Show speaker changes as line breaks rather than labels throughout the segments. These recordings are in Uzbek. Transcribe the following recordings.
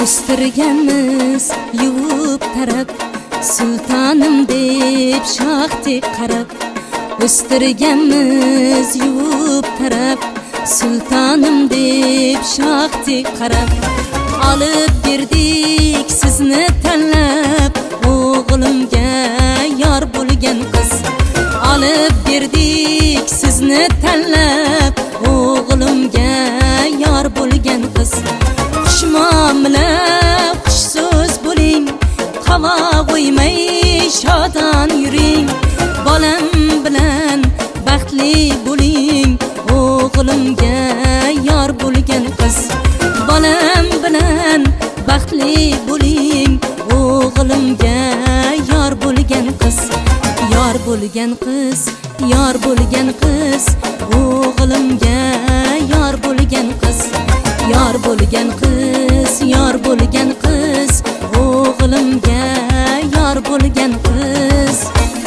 o'stirganmiz yuvib tarab, sultonim deb shoxdek qarab. O'stirganmiz yuvib tarab, sultonim deb shoxdek qarab. Olib berdik sizni tanlab, o'g'limga yor bo'lgan qiz. Olib berdik sizni tanlab, o'g'limga yor bo'lgan qiz. Xushmuomala, xush so'z bo'ling, qava qo'ymay shodon yuring. Bolam bilan baxtli bo'ling, o'g'limga yor bo'lgan qiz. Bolam bilan baxtli bo'ling, o'g'limga yor bo'lgan qiz. Yor bo'lgan qiz, yor bo'lgan qiz, o'g'limga yor bo'lgan qiz. Yor bo'lgan qiz, yor bo'lgan qiz, o'g'limga yor bo'lgan qiz.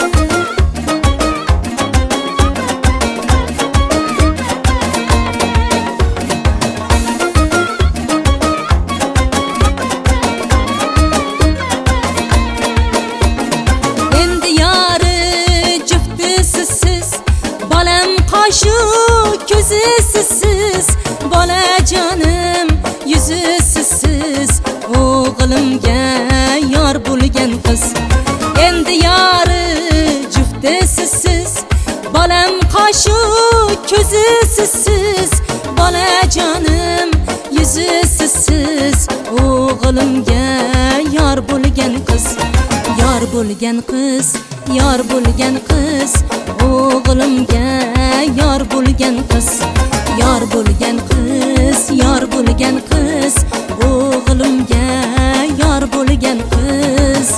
Endi yori jufti sizsiz, bolam qoshu ko'zi sizsiz, bolajonim yuzi sizsiz, o'g'limga yor bo'lgan qiz. Endi yori jufti sizsiz, bolam qoshu ko'zi sizsiz, bolajonim yuzi sizsiz, o'g'limga yor bo'lgan qiz. Yor bo'lgan qiz, yor bo'lgan qiz, o'g'limga yor bo'lgan qiz. Yor bo'lgan qiz, yor bo'lgan qiz, o'g'limga yor bo'lgan qiz.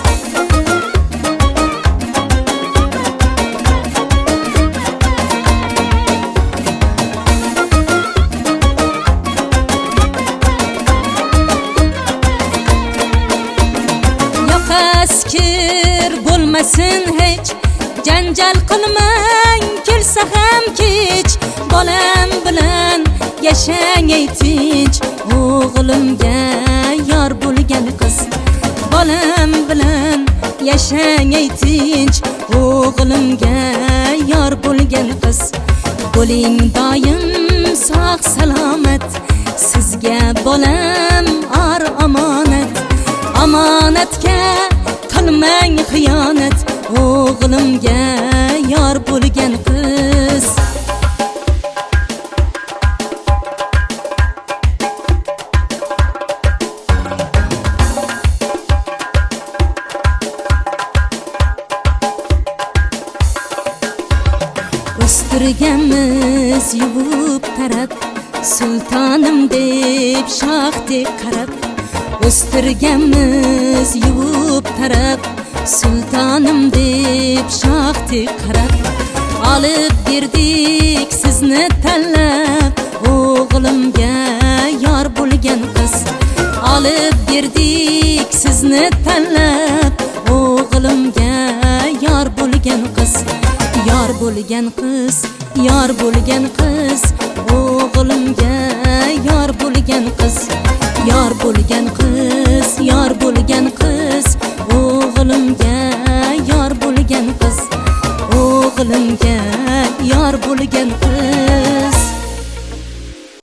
Yoqaskir bo'lmasin hech, janjal qilmang kelsa ham kech. Bolam bilan yashang ey tinch, o'g'limga yor bo'lgan qiz. Bolam bilan yashang ey tinch, o'g'limga yor bo'lgan qiz. Bo'ling doim sog' salomat, sizga bolam or omonat. Omonatga qilmang xiyonat, o'g'limga yor bo'lgan qiz. O'stirganmiz yuvib tarab, sultonim deb shoxdek qarab. O'stirganmiz yuvib tarab, sultonim deb shoxdek qarab. Olib berdik sizni tanlab, o'g'limga yor bo'lgan qiz. Olib berdik sizni tanlab, o'g'limga yor bo'lgan qiz. Yor bo'lgan qiz, yor bo'lgan qiz, o'g'limga yor bo'lgan qiz. Yor bo'lgan qiz, yor bo'lgan qiz, o'g'limga yor bo'lgan qiz. O'g'limga yor bo'lgan qiz.